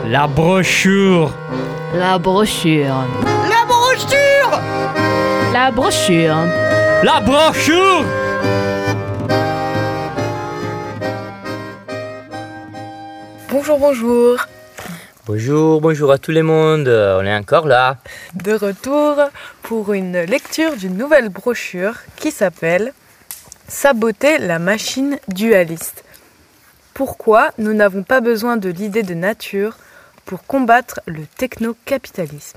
La brochure. La brochure. La brochure. La brochure. La brochure. Bonjour. Bonjour à tout le monde, on est encore là. De retour pour une lecture d'une nouvelle brochure qui s'appelle « Saboter la machine dualiste ». Pourquoi nous n'avons pas besoin de l'idée de nature pour combattre le techno-capitalisme.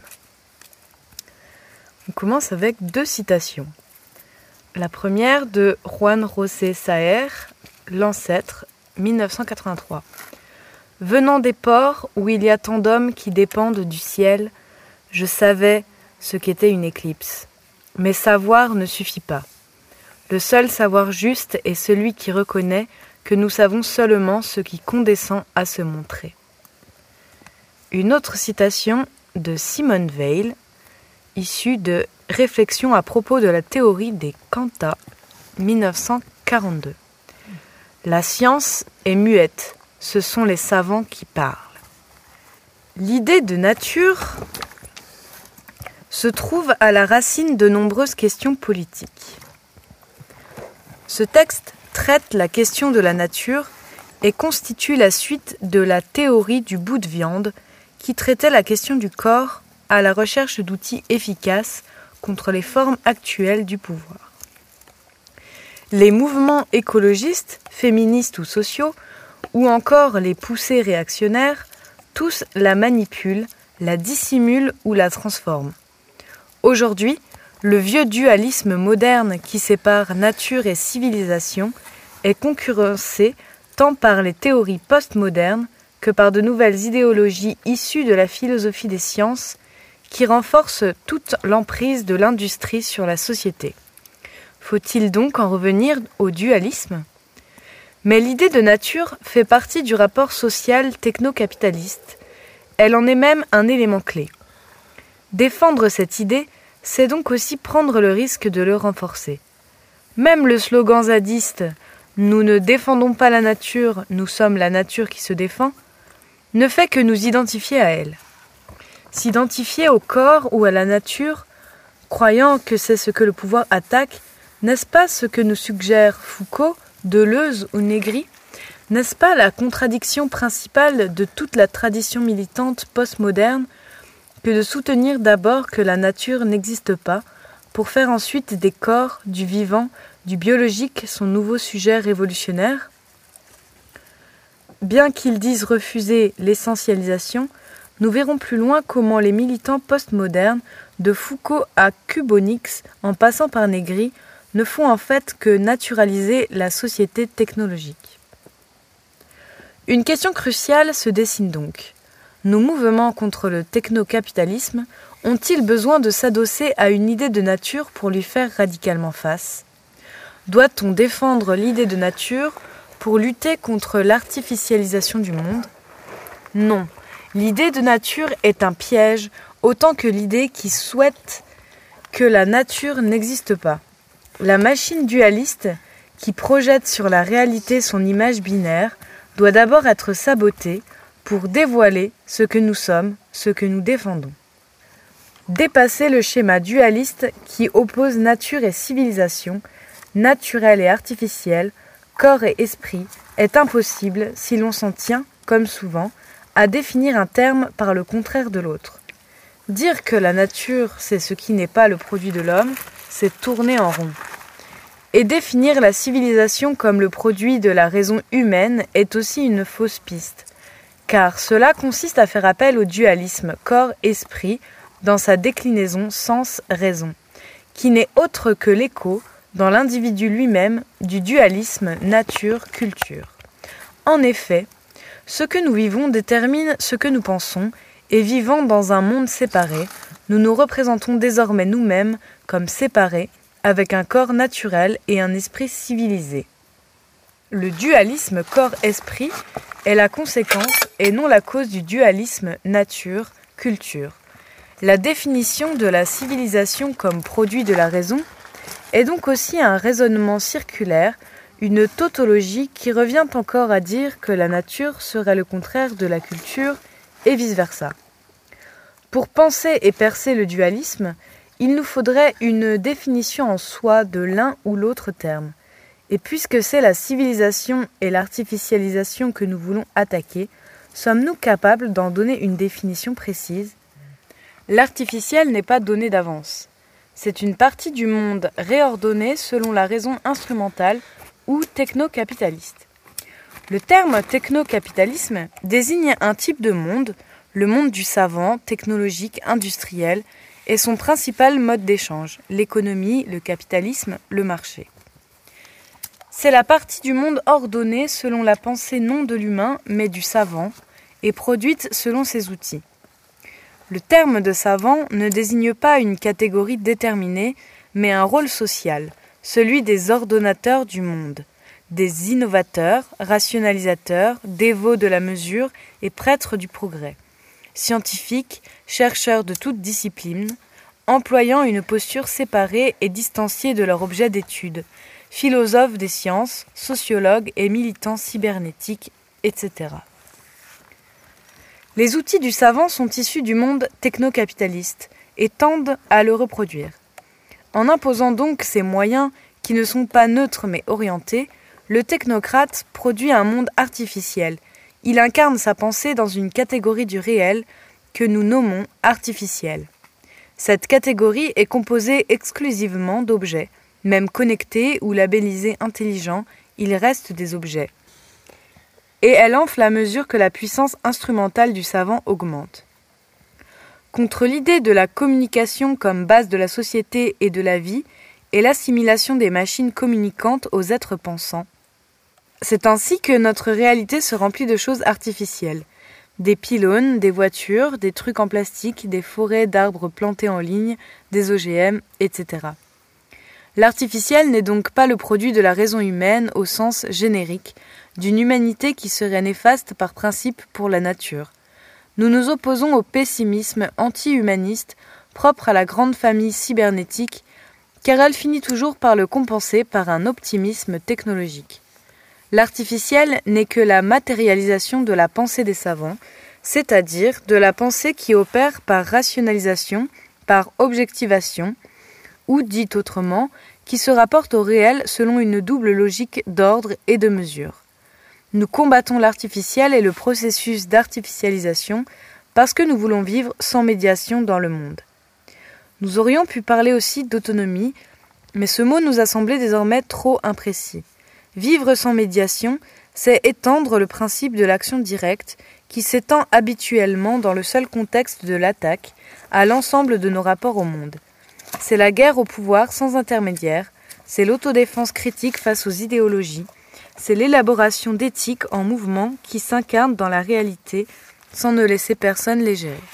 On commence avec 2 citations. La première de Juan José Saer, L'ancêtre, 1983. Venant des ports où il y a tant d'hommes qui dépendent du ciel, je savais ce qu'était une éclipse. Mais savoir ne suffit pas. Le seul savoir juste est celui qui reconnaît que nous savons seulement ce qui condescend à se montrer. Une autre citation de Simone Weil, issue de Réflexions à propos de la théorie des quanta, 1942. La science est muette. Ce sont les savants qui parlent. L'idée de nature se trouve à la racine de nombreuses questions politiques. Ce texte traite la question de la nature et constitue la suite de la théorie du bout de viande qui traitait la question du corps à la recherche d'outils efficaces contre les formes actuelles du pouvoir. Les mouvements écologistes, féministes ou sociaux, ou encore les poussées réactionnaires, tous la manipulent, la dissimulent ou la transforment. Aujourd'hui, le vieux dualisme moderne qui sépare nature et civilisation est concurrencé tant par les théories postmodernes que par de nouvelles idéologies issues de la philosophie des sciences qui renforcent toute l'emprise de l'industrie sur la société. Faut-il donc en revenir au dualisme ? Mais l'idée de nature fait partie du rapport social techno-capitaliste. Elle en est même un élément clé. Défendre cette idée, c'est donc aussi prendre le risque de le renforcer. Même le slogan zadiste « Nous ne défendons pas la nature, nous sommes la nature qui se défend » ne fait que nous identifier à elle. S'identifier au corps ou à la nature, croyant que c'est ce que le pouvoir attaque, n'est-ce pas ce que nous suggèrent Foucault, Deleuze ou Negri ? N'est-ce pas la contradiction principale de toute la tradition militante postmoderne que de soutenir d'abord que la nature n'existe pas, pour faire ensuite des corps, du vivant, du biologique son nouveau sujet révolutionnaire ? Bien qu'ils disent refuser l'essentialisation, nous verrons plus loin comment les militants postmodernes, de Foucault à Kubonix, en passant par Negri, ne font en fait que naturaliser la société technologique. Une question cruciale se dessine donc. Nos mouvements contre le techno-capitalisme ont-ils besoin de s'adosser à une idée de nature pour lui faire radicalement face ? Doit-on défendre l'idée de nature pour lutter contre l'artificialisation du monde ? Non, l'idée de nature est un piège autant que l'idée qui souhaite que la nature n'existe pas. La machine dualiste, qui projette sur la réalité son image binaire, doit d'abord être sabotée pour dévoiler ce que nous sommes, ce que nous défendons. Dépasser le schéma dualiste qui oppose nature et civilisation, naturel et artificiel, corps et esprit, est impossible si l'on s'en tient, comme souvent, à définir un terme par le contraire de l'autre. Dire que la nature, c'est ce qui n'est pas le produit de l'homme, c'est tourner en rond. Et définir la civilisation comme le produit de la raison humaine est aussi une fausse piste, car cela consiste à faire appel au dualisme corps-esprit dans sa déclinaison sens-raison, qui n'est autre que l'écho, dans l'individu lui-même, du dualisme nature-culture. En effet, ce que nous vivons détermine ce que nous pensons, et vivant dans un monde séparé, nous nous représentons désormais nous-mêmes comme séparés, avec un corps naturel et un esprit civilisé. Le dualisme corps-esprit est la conséquence et non la cause du dualisme nature-culture. La définition de la civilisation comme produit de la raison est donc aussi un raisonnement circulaire, une tautologie qui revient encore à dire que la nature serait le contraire de la culture et vice-versa. Pour penser et percer le dualisme, il nous faudrait une définition en soi de l'un ou l'autre terme. Et puisque c'est la civilisation et l'artificialisation que nous voulons attaquer, sommes-nous capables d'en donner une définition précise ? L'artificiel n'est pas donné d'avance. C'est une partie du monde réordonnée selon la raison instrumentale ou techno-capitaliste. Le terme techno-capitalisme désigne un type de monde, le monde du savant, technologique, industriel, et son principal mode d'échange, l'économie, le capitalisme, le marché. C'est la partie du monde ordonnée selon la pensée non de l'humain, mais du savant, et produite selon ses outils. Le terme de savant ne désigne pas une catégorie déterminée, mais un rôle social, celui des ordonnateurs du monde, des innovateurs, rationalisateurs, dévots de la mesure et prêtres du progrès, scientifiques, chercheurs de toute discipline, employant une posture séparée et distanciée de leur objet d'étude, philosophes des sciences, sociologues et militants cybernétiques, etc. Les outils du savant sont issus du monde techno-capitaliste et tendent à le reproduire. En imposant donc ces moyens qui ne sont pas neutres mais orientés, le technocrate produit un monde artificiel. Il incarne sa pensée dans une catégorie du réel que nous nommons artificielle. Cette catégorie est composée exclusivement d'objets, même connectés ou labellisés intelligents, il reste des objets. Et elle enfle à mesure que la puissance instrumentale du savant augmente. Contre l'idée de la communication comme base de la société et de la vie et l'assimilation des machines communicantes aux êtres pensants. C'est ainsi que notre réalité se remplit de choses artificielles. Des pylônes, des voitures, des trucs en plastique, des forêts d'arbres plantés en ligne, des OGM, etc. L'artificiel n'est donc pas le produit de la raison humaine au sens générique, d'une humanité qui serait néfaste par principe pour la nature. Nous nous opposons au pessimisme anti-humaniste propre à la grande famille cybernétique, car elle finit toujours par le compenser par un optimisme technologique. L'artificiel n'est que la matérialisation de la pensée des savants, c'est-à-dire de la pensée qui opère par rationalisation, par objectivation, ou dit autrement, qui se rapporte au réel selon une double logique d'ordre et de mesure. Nous combattons l'artificiel et le processus d'artificialisation parce que nous voulons vivre sans médiation dans le monde. Nous aurions pu parler aussi d'autonomie, mais ce mot nous a semblé désormais trop imprécis. Vivre sans médiation, c'est étendre le principe de l'action directe qui s'étend habituellement dans le seul contexte de l'attaque à l'ensemble de nos rapports au monde. C'est la guerre au pouvoir sans intermédiaire, c'est l'autodéfense critique face aux idéologies, c'est l'élaboration d'éthique en mouvement qui s'incarne dans la réalité sans ne laisser personne les gérer.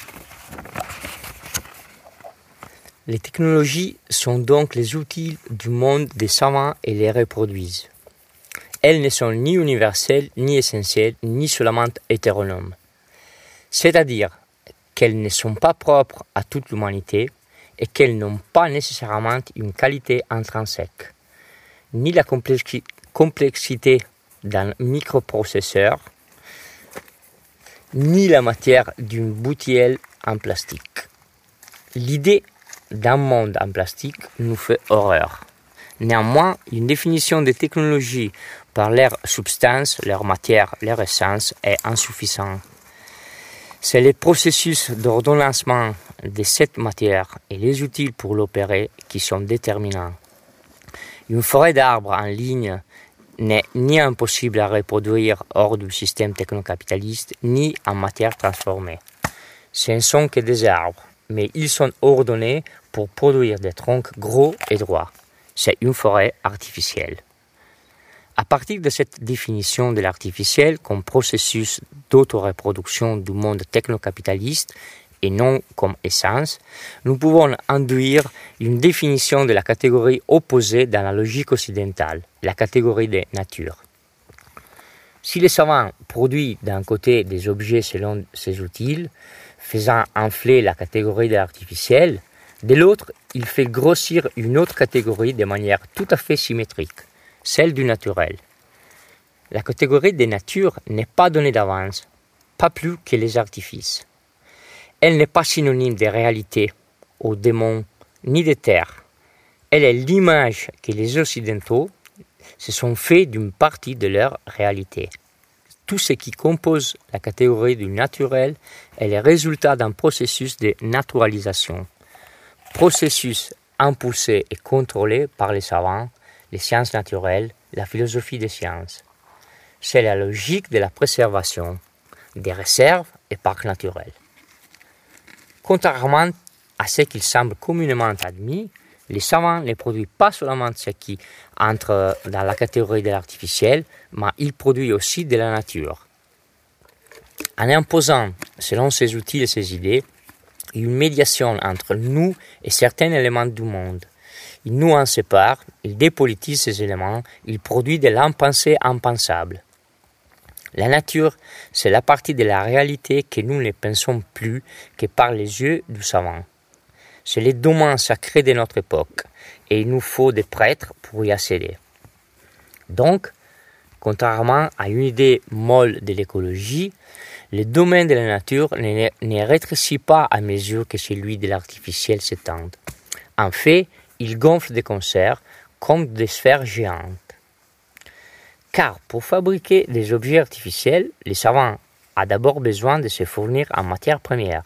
Les technologies sont donc les outils du monde des savants et les reproduisent. Elles ne sont ni universelles, ni essentielles, ni seulement hétéronomes. C'est-à-dire qu'elles ne sont pas propres à toute l'humanité et qu'elles n'ont pas nécessairement une qualité intrinsèque, ni la complexité d'un microprocesseur, ni la matière d'une bouteille en plastique. L'idée d'un monde en plastique nous fait horreur. Néanmoins, une définition des technologies par leur substance, leur matière, leur essence est insuffisante. C'est les processus d'ordonnancement de cette matière et les outils pour l'opérer qui sont déterminants. Une forêt d'arbres en ligne n'est ni impossible à reproduire hors du système technocapitaliste, ni en matière transformée. Ce ne sont que des arbres, mais ils sont ordonnés pour produire des troncs gros et droits. C'est une forêt artificielle. À partir de cette définition de l'artificiel comme processus d'autoreproduction du monde technocapitaliste et non comme essence, nous pouvons induire une définition de la catégorie opposée dans la logique occidentale, la catégorie de nature. Si le savant produit d'un côté des objets selon ses outils, faisant enfler la catégorie de l'artificiel, de l'autre, il fait grossir une autre catégorie de manière tout à fait symétrique, celle du naturel. La catégorie de nature n'est pas donnée d'avance. pas plus que les artifices. Elle n'est pas synonyme de réalité, ou démon, ni de terre. Elle est l'image que les Occidentaux se sont fait d'une partie de leur réalité. Tout ce qui compose la catégorie du naturel est le résultat d'un processus de naturalisation. Processus impulsé et contrôlé par les savants, les sciences naturelles, la philosophie des sciences. C'est la logique de la préservation, des réserves et parcs naturels. Contrairement à ce qu'il semble communément admis, les savants ne produisent pas seulement ce qui entre dans la catégorie de l'artificiel, mais ils produisent aussi de la nature. En imposant, selon ses outils et ses idées, une médiation entre nous et certains éléments du monde. Il nous en sépare, il dépolitise ces éléments, il produit de l'impensé impensable. La nature, c'est la partie de la réalité que nous ne pensons plus que par les yeux du savant. C'est le domaine sacré de notre époque, et il nous faut des prêtres pour y accéder. Donc, contrairement à une idée molle de l'écologie, le domaine de la nature ne rétrécit pas à mesure que celui de l'artificiel s'étend. En fait, il gonfle de concert comme des sphères géantes. Car pour fabriquer des objets artificiels, les savants ont d'abord besoin de se fournir en matières premières.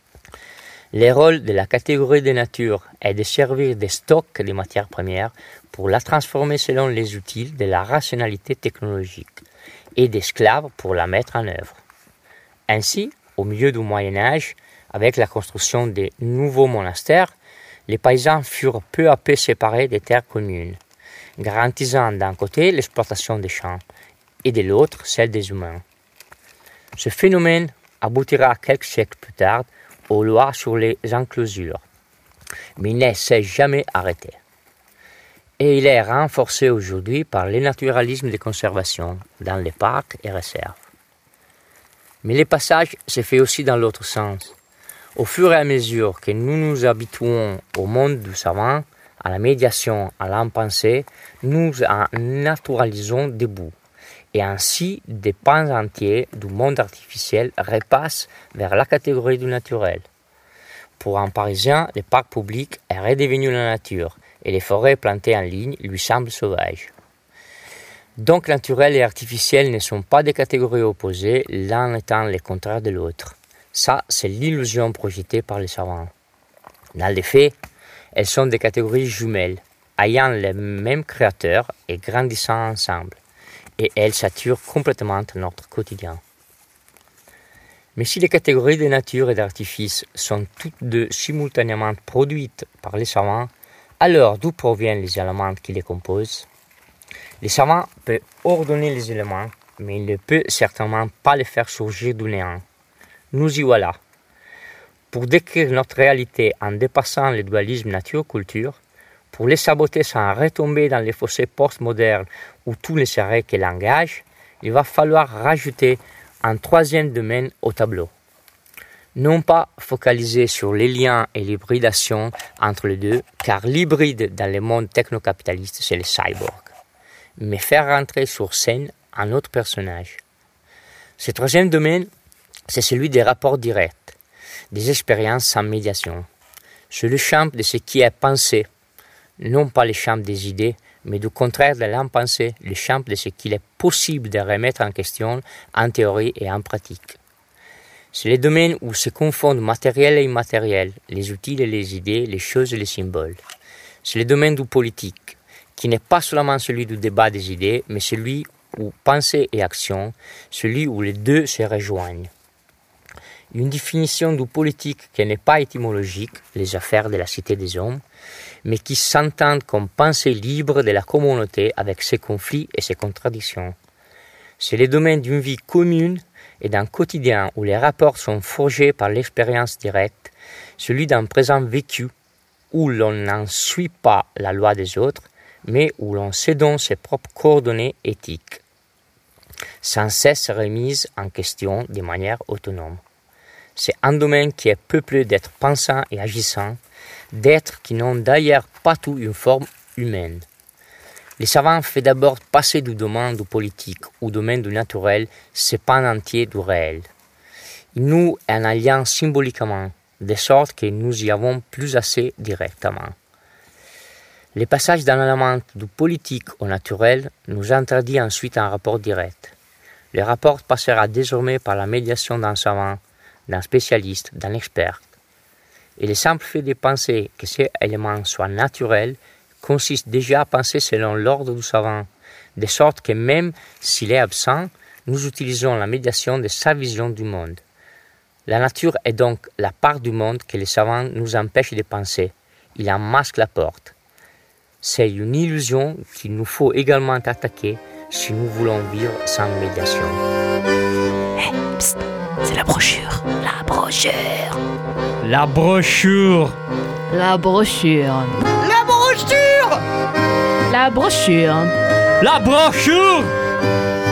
Le rôle de la catégorie de nature est de servir de stock de matières premières pour la transformer selon les outils de la rationalité technologique et d'esclaves pour la mettre en œuvre. Ainsi, au milieu du Moyen Âge, avec la construction des nouveaux monastères, les paysans furent peu à peu séparés des terres communes, garantissant d'un côté l'exploitation des champs et de l'autre celle des humains. Ce phénomène aboutira quelques siècles plus tard aux lois sur les enclosures, mais il ne s'est jamais arrêté. Et il est renforcé aujourd'hui par le naturalisme de conservation dans les parcs et réserves. Mais le passage se fait aussi dans l'autre sens. Au fur et à mesure que nous nous habituons au monde du savant, à la médiation, à l'impensé, nous en naturalisons des bouts. Et ainsi, des pans entiers du monde artificiel repassent vers la catégorie du naturel. Pour un Parisien, le parc public est redevenu la nature et les forêts plantées en ligne lui semblent sauvages. Donc naturel et artificiel ne sont pas des catégories opposées, l'un étant le contraire de l'autre. Ça, c'est l'illusion projetée par les savants. Dans les faits, elles sont des catégories jumelles, ayant le même créateur et grandissant ensemble, et elles saturent complètement notre quotidien. Mais si les catégories de nature et d'artifice sont toutes deux simultanément produites par les savants, alors d'où proviennent les éléments qui les composent? Les savants peuvent ordonner les éléments, mais ils ne peuvent certainement pas les faire surgir du néant. Nous y voilà. Pour décrire notre réalité en dépassant le dualisme nature-culture, pour les saboter sans retomber dans les fossés postmodernes où tout ne serait que langage, il va falloir rajouter un troisième domaine au tableau. Non pas focaliser sur les liens et l'hybridation entre les deux, car l'hybride dans le monde technocapitaliste, c'est le cyborg, mais faire rentrer sur scène un autre personnage. Ce troisième domaine, c'est celui des rapports directs, des expériences sans médiation. C'est le champ de ce qui est pensé, non pas le champ des idées, mais du contraire de l'impensé, le champ de ce qu'il est possible de remettre en question en théorie et en pratique. C'est le domaine où se confondent matériel et immatériel, les outils et les idées, les choses et les symboles. C'est le domaine du politique, qui n'est pas seulement celui du débat des idées, mais celui où pensée et action, celui où les deux se rejoignent. Une définition du politique qui n'est pas étymologique, les affaires de la cité des hommes, mais qui s'entend comme pensée libre de la communauté avec ses conflits et ses contradictions. C'est le domaine d'une vie commune et d'un quotidien où les rapports sont forgés par l'expérience directe, celui d'un présent vécu où l'on n'en suit pas la loi des autres, mais où l'on se donne ses propres coordonnées éthiques, sans cesse remise en question de manière autonome. C'est un domaine qui est peuplé d'êtres pensants et agissants, d'êtres qui n'ont d'ailleurs pas tout une forme humaine. Les savants font d'abord passer du domaine du politique au domaine du naturel ce pan entier du réel. Il nous est un lien symboliquement, de sorte que nous y avons plus assez directement. Le passage d'un élément du politique au naturel nous interdit ensuite un rapport direct. Le rapport passera désormais par la médiation d'un savant, d'un spécialiste, d'un expert. Et le simple fait de penser que ces éléments soient naturels consiste déjà à penser selon l'ordre du savant, de sorte que même s'il est absent, nous utilisons la médiation de sa vision du monde. La nature est donc la part du monde que les savants nous empêchent de penser. Il en masque la porte. C'est une illusion qu'il nous faut également attaquer si nous voulons vivre sans médiation. Hé, psst, c'est la brochure. La brochure. La brochure. La brochure. La brochure! La brochure. La brochure.